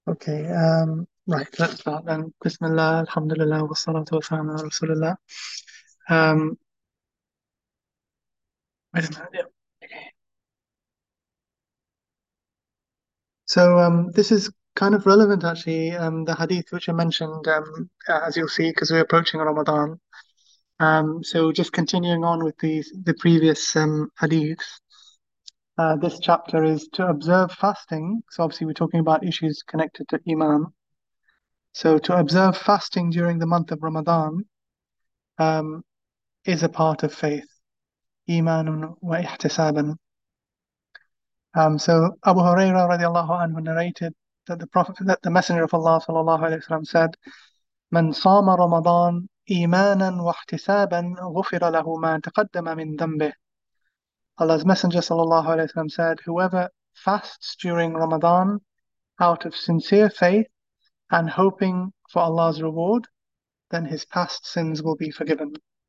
Okay, right, let's start then. Bismillah, alhamdulillah, wa salatu wa salam ala Rasulullah. Um, wait a minute, yeah. Okay. So this is kind of relevant actually, the hadith which I mentioned, as you'll see, because we're approaching Ramadan. So just continuing on with the previous hadiths, this chapter is to observe fasting. So obviously we're talking about issues connected to Iman. So to observe fasting during the month of Ramadan um, is a part of faith. إيمان واحتسابا. So Abu Hurairah radiallahu anhu narrated that the Messenger of Allah sallallahu alaihi wasallam said, "من صام رمضان إيمانا واحتسابا غفر له ما تقدم من ذنبه." Allah's Messenger sallallahu alaihi wasallam said, "Whoever fasts during Ramadan out of sincere faith and hoping for Allah's reward, then his past sins will be forgiven."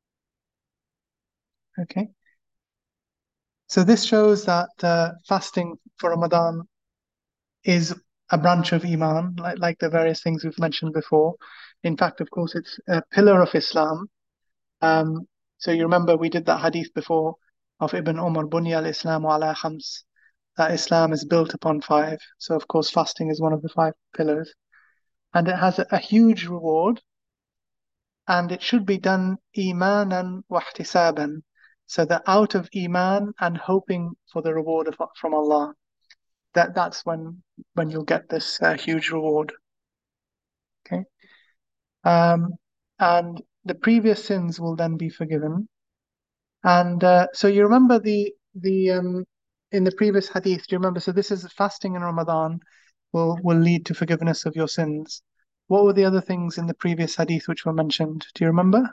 Okay. So this shows that fasting for Ramadan is a branch of Iman, like the various things we've mentioned before. In fact, of course, it's a pillar of Islam. Um, so you remember we did that hadith before of Ibn Umar, Bunya al-Islamu ala khams, that Islam is built upon five. So of course, fasting is one of the five pillars. And it has a huge reward, and it should be done imanan wa ihtisaban. So that out of Iman and hoping for the reward from Allah, that's when you'll get this huge reward. Okay. Um, and the previous sins will then be forgiven. And so you remember the in the previous hadith, do you remember? So this is fasting in Ramadan will lead to forgiveness of your sins. What were the other things in the previous hadith which were mentioned? Do you remember?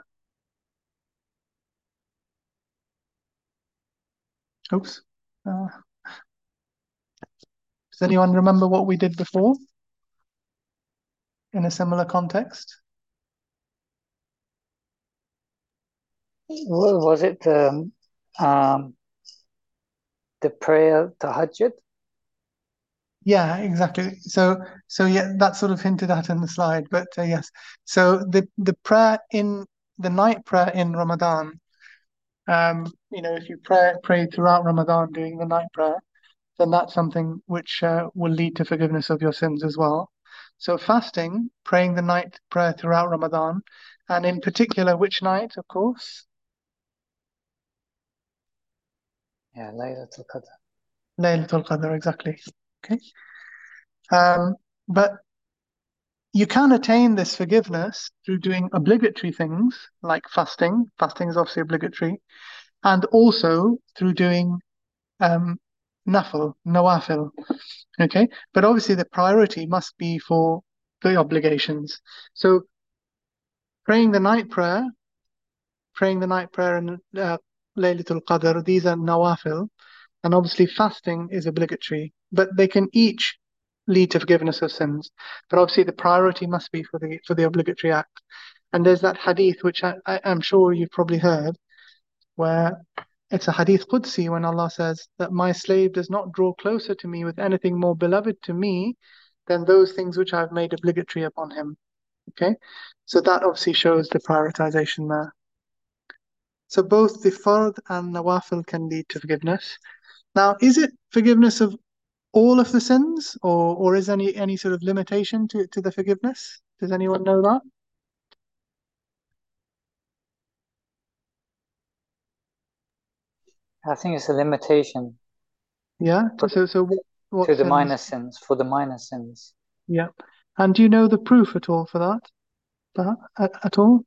Oops. Uh, does anyone remember what we did before in a similar context? Was it um, the prayer tahajjud? Yeah, exactly. So yeah, that's sort of hinted at in the slide, but yes. So the prayer in the night prayer in Ramadan, if you pray throughout Ramadan doing the night prayer, then that's something which will lead to forgiveness of your sins as well. So fasting, praying the night prayer throughout Ramadan, and in particular, which night, of course? Yeah, Laylatul Qadr. Laylatul Qadr, exactly. Okay. Um, but you can attain this forgiveness through doing obligatory things like fasting. Fasting is obviously obligatory, and also through doing um, nawafil. Okay, but obviously the priority must be for the obligations. So praying the night prayer and Laylatul Qadr, these are nawafil, and obviously fasting is obligatory, but they can each lead to forgiveness of sins. But obviously the priority must be for the obligatory act. And there's that hadith which I'm sure you've probably heard, where it's a hadith Qudsi when Allah says that my slave does not draw closer to me with anything more beloved to me than those things which I've made obligatory upon him. Okay? So that obviously shows the prioritization there. So both the fard and nawafil can lead to forgiveness. Now, is it forgiveness of all of the sins, or is any sort of limitation to the forgiveness? Does anyone know that? I think it's a limitation Yeah. for So what to the minor sins? sins, for the minor sins. Yeah. And do you know the proof at all for that? At all?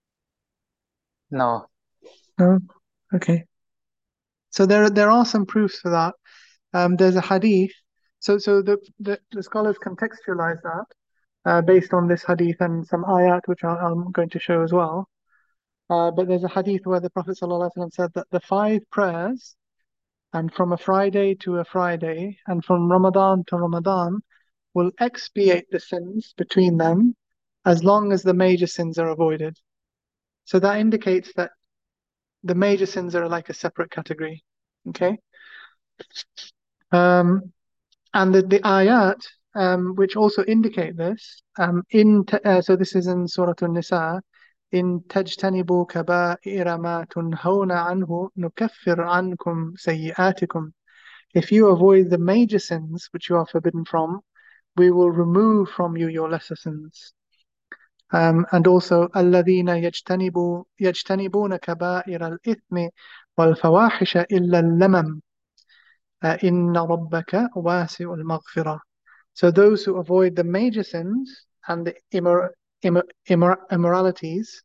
No. No. Okay. So there are some proofs for that. There's a hadith. So the scholars contextualize that based on this hadith and some ayat which I'm going to show as well. But there's a hadith where the Prophet ﷺ said that the five prayers, and from a Friday to a Friday, and from Ramadan to Ramadan, will expiate the sins between them as long as the major sins are avoided. So that indicates that the major sins are like a separate category. Okay. Um, and the ayat, which also indicate this. So this is in Surah An-Nisa. إن تجتنبوا كبائر ما تنهون عنه نكفر عنكم سيئاتكم. If you avoid the major sins which you are forbidden from, we will remove from you your lesser sins. And also الذين يجتنبون كبائر الإثم والفواحش إلا اللمم إن ربك واسع المغفرة. So those who avoid the major sins and the immoralities,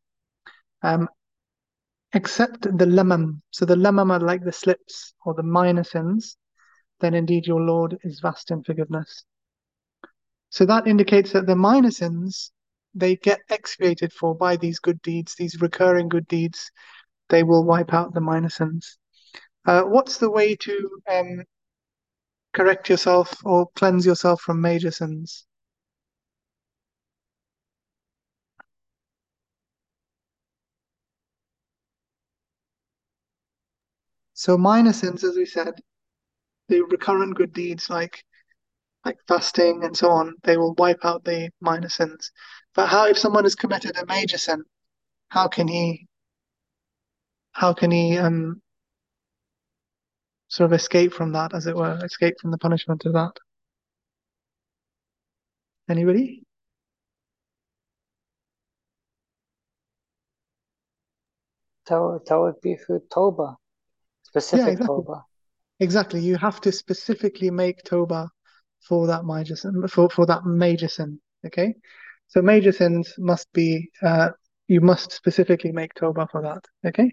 except the lamam. So the lamam are like the slips or the minor sins, then indeed your Lord is vast in forgiveness. So that indicates that the minor sins, they get expiated for by these good deeds, these recurring good deeds. They will wipe out the minor sins. What's the way to correct yourself or cleanse yourself from major sins? So minor sins, as we said, the recurrent good deeds like fasting and so on, they will wipe out the minor sins. But how if someone has committed a major sin, how can he sort of escape from that, as it were, escape from the punishment of that? Anybody? That would be through Tawbah, Yeah, specific exactly. Tawbah. Exactly. You have to specifically make Tawbah for that major sin, for that major sin. Okay? So major sins must be you must specifically make Tawbah for that. Okay?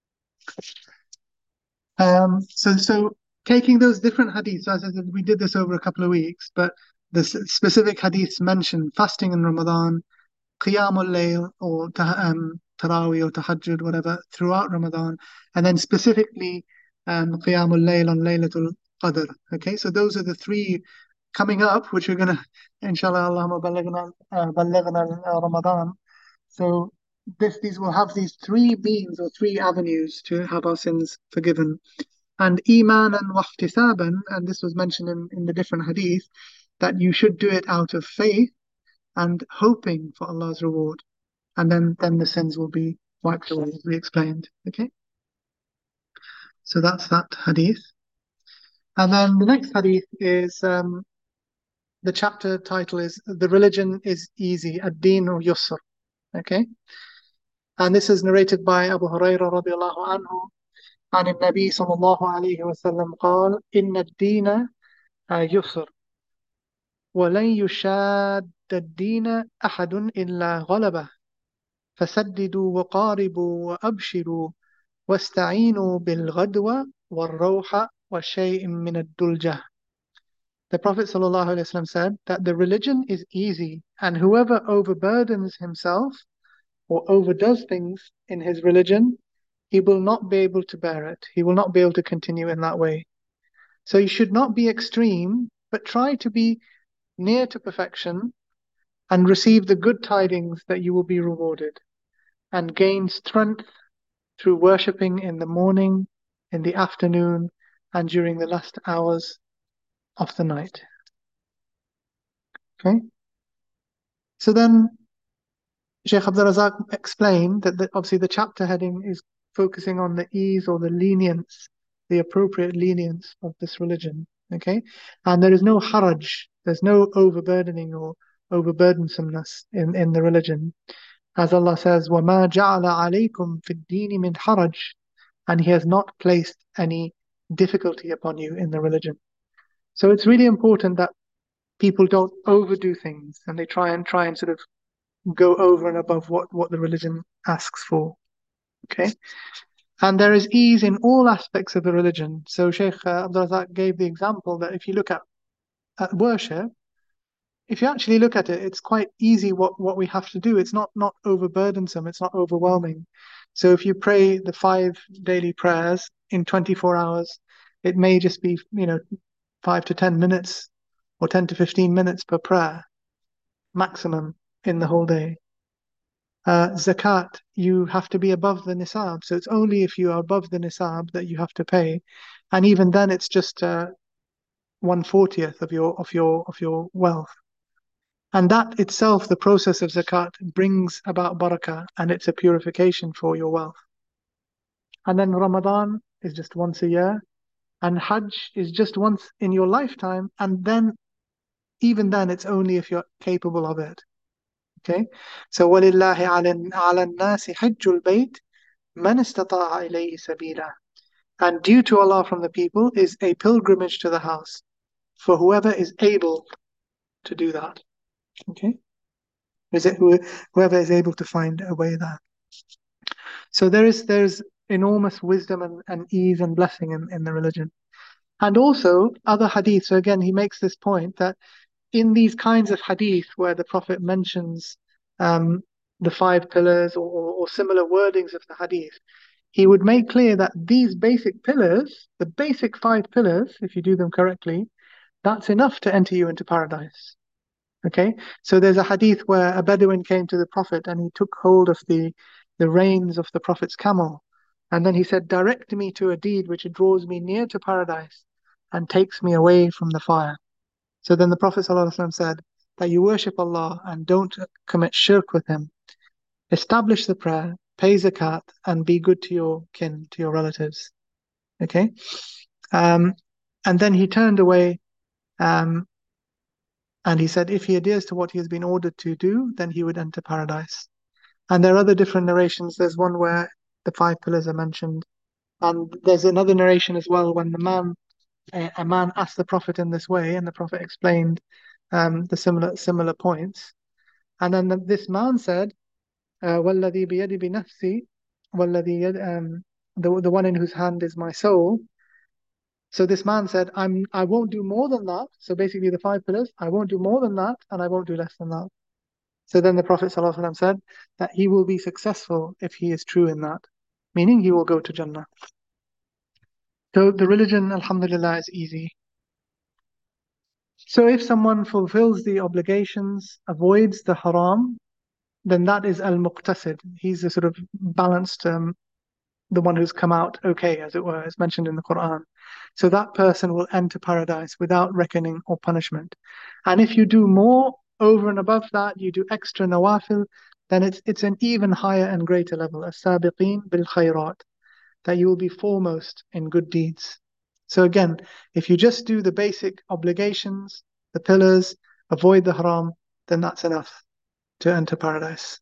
So taking those different hadiths, as I said, we did this over a couple of weeks, but the specific hadiths mentioned fasting in Ramadan, Qiyamul Layl or Taraweeh or Tahajjud, whatever, throughout Ramadan, and then specifically Qiyamul Layl on Laylatul Qadr. Okay, so those are the three coming up, which we're gonna, inshallah, Allahumma balaghna Ramadan. So these will have these three means or three avenues to have our sins forgiven. And iman and wahtisaban, and this was mentioned in the different hadith, that you should do it out of faith and hoping for Allah's reward. And then the sins will be wiped away, as we explained. Okay? So that's that hadith. And then the next hadith is the chapter title is The Religion is Easy, Ad-Dinu Yusr. Okay? And this is narrated by Abu Hurairah radiallahu anhu عن النبي صلى الله عليه وسلم قال إن الدين يسر ولن يشاد الدين أحد إلا غلبه فسددوا وقاربوا وأبشروا واستعينوا بالغدوة والروح وشيء من الدلجة. The Prophet ﷺ said that the religion is easy, and whoever overburdens himself or overdoes things in his religion, he will not be able to bear it. He will not be able to continue in that way. So you should not be extreme, but try to be near to perfection and receive the good tidings that you will be rewarded and gain strength through worshipping in the morning, in the afternoon, and during the last hours of the night. Okay? So then Sheikh Abdul Razak explained that obviously the chapter heading is focusing on the ease or the lenience, the appropriate lenience of this religion. Okay? And there is no haraj, there's no overburdening or overburdensomeness in the religion. As Allah says, وَمَا جَعَلَ عَلَيْكُمْ فِي الدِّينِ مِنْ حَرَجٍ, and He has not placed any difficulty upon you in the religion. So it's really important that people don't overdo things and they try and sort of go over and above what the religion asks for. Okay? And there is ease in all aspects of the religion. So Sheikh Abdul Razak gave the example that if you look at worship, if you actually look at it, it's quite easy what we have to do. It's not overburdensome, it's not overwhelming. So if you pray the 5 daily prayers in 24 hours, it may just be, 5 to 10 minutes or 10 to 15 minutes per prayer, maximum in the whole day. Zakat, you have to be above the nisab. So it's only if you are above the nisab that you have to pay. And even then, it's just 1/40th of your wealth. And that itself, the process of zakat, brings about barakah, and it's a purification for your wealth. And then Ramadan is just once a year, and Hajj is just once in your lifetime, and then even then it's only if you're capable of it. Okay? So وَلِلَّهِ عَلَى النَّاسِ حِجُّ الْبَيْتِ مَنِ اسْتَطَاعَ إِلَيْهِ سَبِيلًا. And due to Allah from the people is a pilgrimage to the house for whoever is able to do that. Okay? Is it whoever is able to find a way there. So there's enormous wisdom and ease and blessing in the religion. And also other hadith. So again, he makes this point that in these kinds of hadith where the Prophet mentions um, the five pillars or similar wordings of the hadith, he would make clear that these basic pillars, the basic five pillars, if you do them correctly, that's enough to enter you into paradise. Okay, so there's a hadith where a Bedouin came to the Prophet and he took hold of the reins of the Prophet's camel, and then he said, "Direct me to a deed which draws me near to paradise and takes me away from the fire." So then the Prophet ﷺ said that you worship Allah and don't commit shirk with Him. Establish the prayer, pay zakat, and be good to your kin, to your relatives. Okay, um, and then he turned away. Um, And he said, if he adheres to what he has been ordered to do, then he would enter paradise. And there are other different narrations. There's one where the five pillars are mentioned. And there's another narration as well when a man asked the Prophet in this way, and the Prophet explained the similar points. And then this man said, وَالَّذِي بِيَدِي بِنَفْسِي وَالَّذِي the one in whose hand is my soul. So this man said, I won't do more than that. So basically the five pillars, I won't do more than that, and I won't do less than that. So then the Prophet ﷺ said that he will be successful if he is true in that, meaning he will go to Jannah. So the religion, alhamdulillah, is easy. So if someone fulfills the obligations, avoids the haram, then that is al-muqtasid. He's a sort of balanced, the one who's come out okay, as it were, as mentioned in the Quran. So that person will enter paradise without reckoning or punishment. And if you do more over and above that, you do extra nawafil, then it's an even higher and greater level, as-sabiqeen bil khayrat, that you will be foremost in good deeds. So again, if you just do the basic obligations, the pillars, avoid the haram, then that's enough to enter paradise.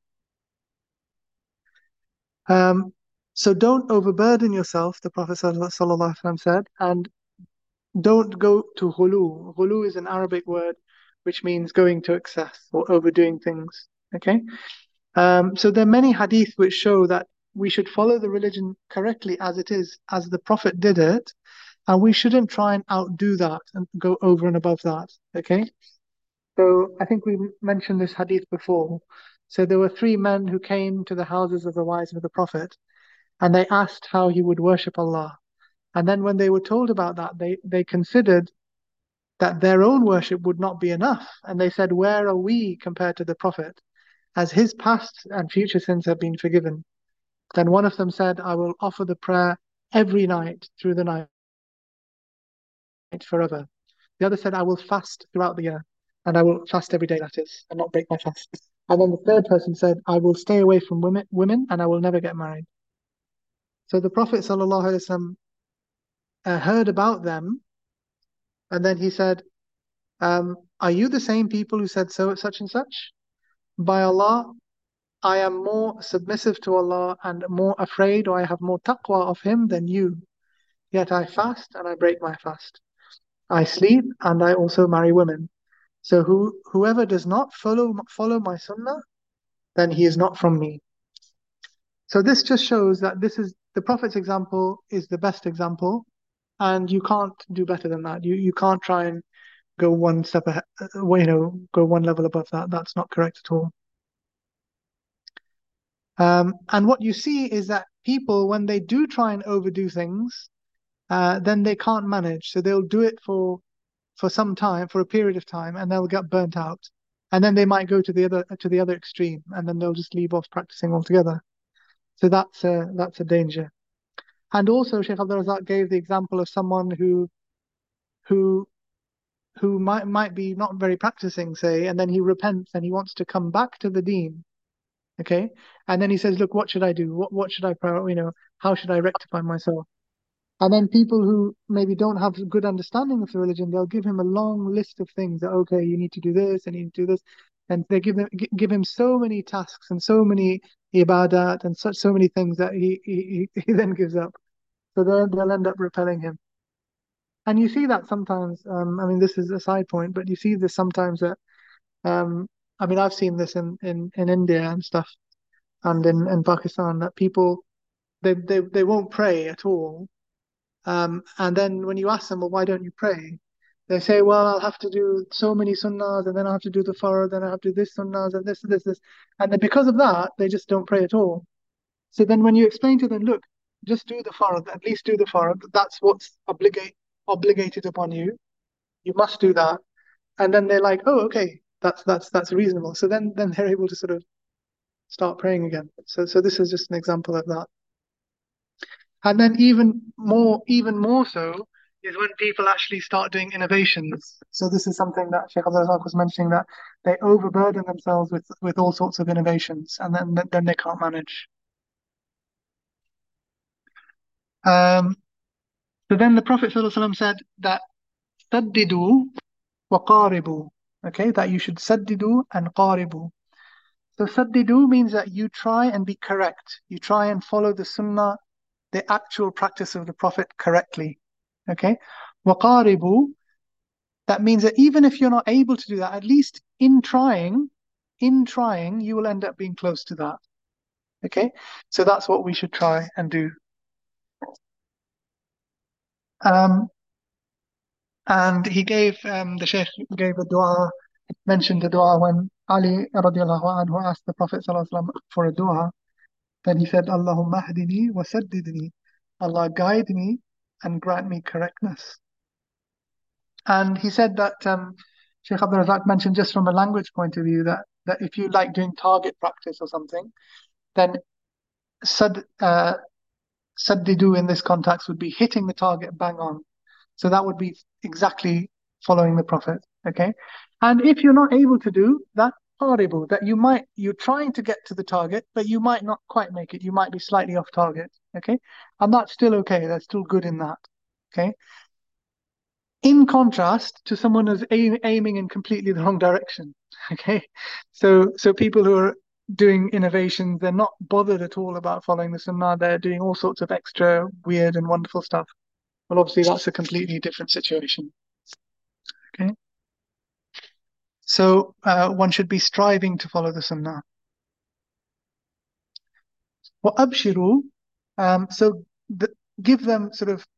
Um, so don't overburden yourself, the Prophet ﷺ said, and don't go to ghulu. Ghulu is an Arabic word which means going to excess or overdoing things. Okay? So there are many hadith which show that we should follow the religion correctly as it is, as the Prophet did it, and we shouldn't try and outdo that and go over and above that. Okay? So I think we mentioned this hadith before. So there were three men who came to the houses of the wives of the Prophet, and they asked how he would worship Allah. And then when they were told about that, they considered that their own worship would not be enough. And they said, where are we compared to the Prophet, as his past and future sins have been forgiven? Then one of them said, I will offer the prayer every night through the night forever. The other said, I will fast throughout the year, and I will fast every day, that is, and not break my fast. And then the third person said, I will stay away from women and I will never get married. So the Prophet ﷺ heard about them, and then he said, are you the same people who said so, such and such? By Allah, I am more submissive to Allah and more afraid, or I have more taqwa of Him than you. Yet I fast and I break my fast. I sleep and I also marry women. So whoever does not follow my sunnah, then he is not from me. So this just shows that this is the Prophet's example is the best example, and you can't do better than that. You can't try and go one step ahead, go one level above that. That's not correct at all. And what you see is that people, when they do try and overdo things, then they can't manage. So they'll do it for some time, for a period of time, and they'll get burnt out. And then they might go to the other extreme, and then they'll just leave off practicing altogether. So that's a danger. And also, Sheikh Abdul Razak gave the example of someone who who might be not very practicing, say, and then he repents and he wants to come back to the deen, okay? And then he says, look, what should I do? What should I how should I rectify myself? And then people who maybe don't have a good understanding of the religion, they'll give him a long list of things that, okay, you need to do this and you need to do this. And they give him so many tasks and so many ibadat and so many things that he then gives up. So they'll end up repelling him. And you see that sometimes, I mean, this is a side point, but you see this sometimes that, um, I mean, I've seen this in India and stuff and in Pakistan that people, they won't pray at all. And then when you ask them, well, why don't you pray? They say, well, I'll have to do so many sunnahs, and then I'll have to do the farad, then I'll have to do this sunnahs, and this. And then because of that, they just don't pray at all. So then when you explain to them, look, just do the farad, at least do the farad. That's what's obligated upon you. You must do that. And then they're like, oh, okay, that's reasonable. So then they're able to sort of start praying again. So this is just an example of that. And then even more so is when people actually start doing innovations. So this is something that Sheikh Abdul Razak was mentioning, that they overburden themselves with all sorts of innovations, and then they can't manage. Um, so then the Prophet ﷺ said that saddidu wa qaribu. Okay, that you should saddidu and qaribu. So saddidu means that you try and be correct. You try and follow the sunnah, the actual practice of the Prophet correctly. Okay. Waqaribu, that means that even if you're not able to do that, at least in trying, you will end up being close to that. Okay. So that's what we should try and do. Um, and the Shaykh gave a dua, mentioned the dua when Ali radiallahu anhu asked the Prophet sallallahu alaihi wasallam for a dua. Then he said, Allahumma hdini wa saddidni. Allah guide me and grant me correctness. And he said that Sheikh Abdul Razak mentioned just from a language point of view that if you like doing target practice or something, then sad, saddidu in this context would be hitting the target bang on. So that would be exactly following the Prophet. Okay. And if you're not able to do that, horrible, that you're trying to get to the target, but you might not quite make it. You might be slightly off target. Okay. And that's still okay. That's still good in that. Okay. In contrast to someone who's aiming in completely the wrong direction. Okay. So people who are doing innovations, they're not bothered at all about following the sunnah. They're doing all sorts of extra weird and wonderful stuff. Well, obviously that's a completely different situation. Okay. So one should be striving to follow the sunnah. وَأَبْشِرُوا so give them sort of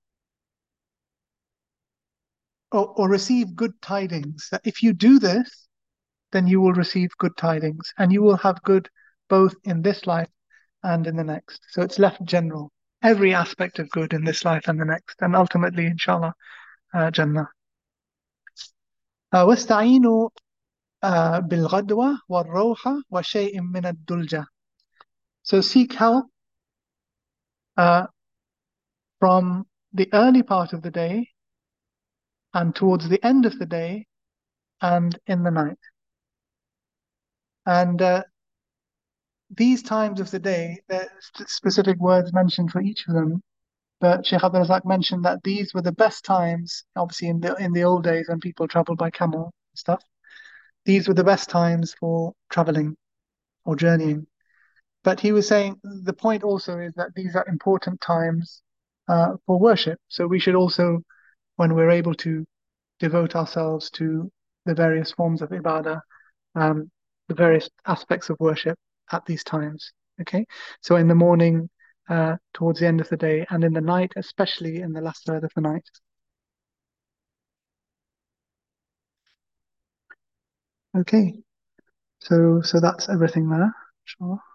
or receive good tidings that if you do this, then you will receive good tidings and you will have good both in this life and in the next. So it's left general, every aspect of good in this life and the next, and ultimately, inshallah, Jannah. وَاسْتَعِينُوا بِالْغَدْوَةِ وَالرَّوْحَةِ وَشَيْءٍ مِّنَ الدُّلْجَةِ So seek help uh, from the early part of the day and towards the end of the day and in the night. And these times of the day, there are specific words mentioned for each of them. But Sheikh Abdul Razak mentioned that these were the best times, obviously in the old days when people traveled by camel and stuff. These were the best times for traveling or journeying. But he was saying the point also is that these are important times for worship. So we should also, when we're able to devote ourselves to the various forms of ibadah, um, the various aspects of worship at these times. Okay, so in the morning, towards the end of the day, and in the night, especially in the last third of the night. Okay, so that's everything there. Sure.